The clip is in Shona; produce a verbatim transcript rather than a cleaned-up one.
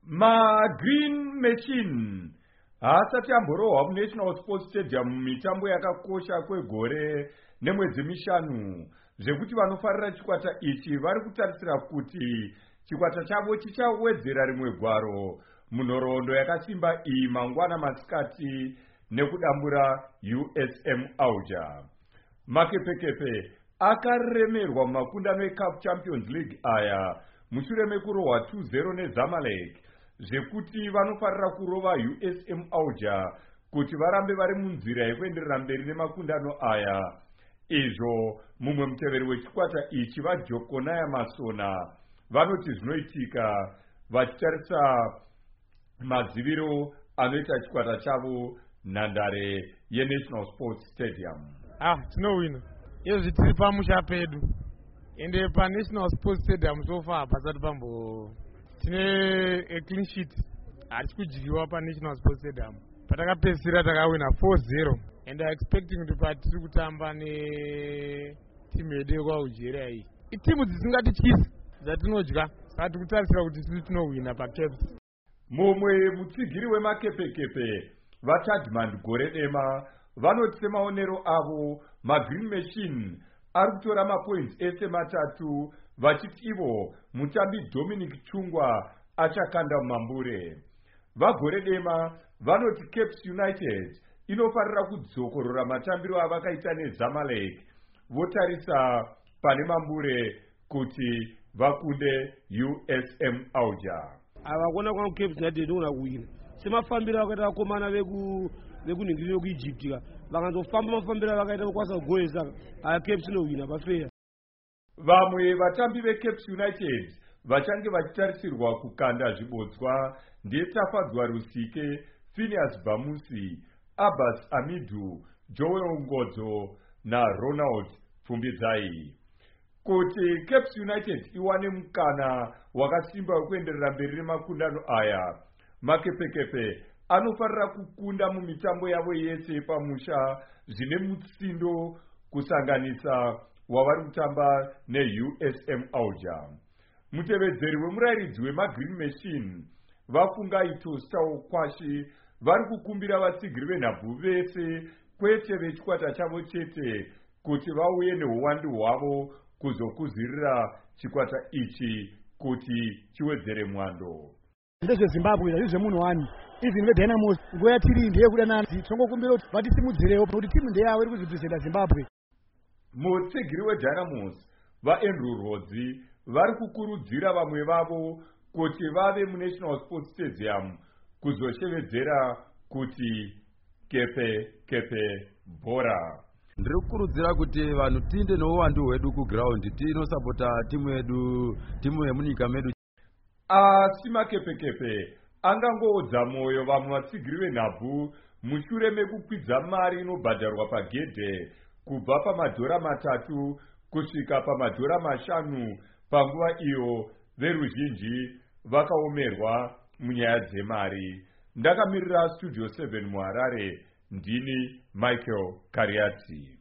magreen machine haasati amborohwa munational sports stadium mumitambo yakakosha kwegore nemwedzi mishanu zvekuti vanofarira chikwata ichi vari kutarisira kuti chikwata chavo chichawedzera rimwe gwaro munhoroondo yakasimba iyi mangwana masikati nekudambura U S M Alger. Makepekepe akaremerwa mumakundano eCAF Champions League aya mushure mekurohwa two zero neZamalek zvekuti vanofarira kurova U S M Alger kuti varambe vari munzira yekuenderera mberi nemakundano aya. Izvo mumwe muteveri wechikwata ichi vaJokonaya Masona vanoti zvinoitika vachitarisa maziviro anoita chikwata chavo nhandare yeNational Sports Stadium. Ah, tinowina. Izvi tiri pamusha pedu. Ende paNational Sports Stadium so far pasati pambo tine a clean sheet. Hatisi kudyiwa paNational Sports Stadium. Patakapedzisira takawina four zero. And I expecting kuti patiri kutamba netimu yedu yekwaUlgeria iyi. Itimu dzisingatityisi dzatinodya. Saka tiri kutarisira kuti tiri tinowina paCaps. Mumwe mutsigiri wemakepekepe vaTadman gore dema vanoti semaonero avo magreen machine ari kutora mapoints ese matatu vachiti ivo mutambi Dominic Chungwa achakanda mumambure. Vagore dema vanoti Caps United inofarira kudzokorora matambiro avakaita neZamalek votarisa pane mambure kuti vakunde U S M Alger. Avakona kwa Caps United ndona kuwina semafambiro akaita vakomana veku vekuningiriro kuEgypt ka vakandofamba mafambiro vakaita kwasa goesa a Caps inowina pafeya. Vamwe vatambi veCaps United vachange vachitarisirwa kukanda zvibodzwa ndetafadzwa Rusike, Phineas Bamusi, Abbas Amidu, Joel Ngodzo naRonald Pfumbidzai. Kuti Caps United iwane mukana wakasimba wekuenderera mberi nemakundano aya, makepekepe anofarira kukunda mumitambo yavo yese pamusha zvine mutsindo kusanganisa wavari kutamba neU S M Alger. Mutevedzeri wemurairidzi wemagreen machine Vafungai Tostao Kwashi vari kukumbira vatsigiri venhabvu vese kwete vechikwata chavo chete kuti vauye neuwandu hwavo kuzokuzirira chikwata ichi kuti chiwedzere mwando. ndezveZimbabwe izvi munhu wani even veDynamos nguva yatiri ndeyekuda nanzi tongokumbira kuti vatisimudzirewo kuti timu ndeyavo iri kuzvipresenta Zimbabwe. Mutsigiri weDynamos vaAndrew Rodzi vari kukurudzira vamwe vavo kuti vave muNational Sports Stadium kuzoshevedzera kuti kepe kepe bhora. Ndiri kukurudzira kuti vanhu tinde nouwandu hwedu kuground tinosapota timu yedu timu yemunyika medu. Asi makepekepe angangoodza mwoyo vamwe vatsigiri venhabvu mushure mekukwidza mari inobhadharwa pagedhe kubva pamadhora matatu kusvika pamadhora mashanu panguva iyo veruzhinji vakaomerwa munyaya dzemari. Ndakamirira Studio seven muHarare, ndini Michael Kariati.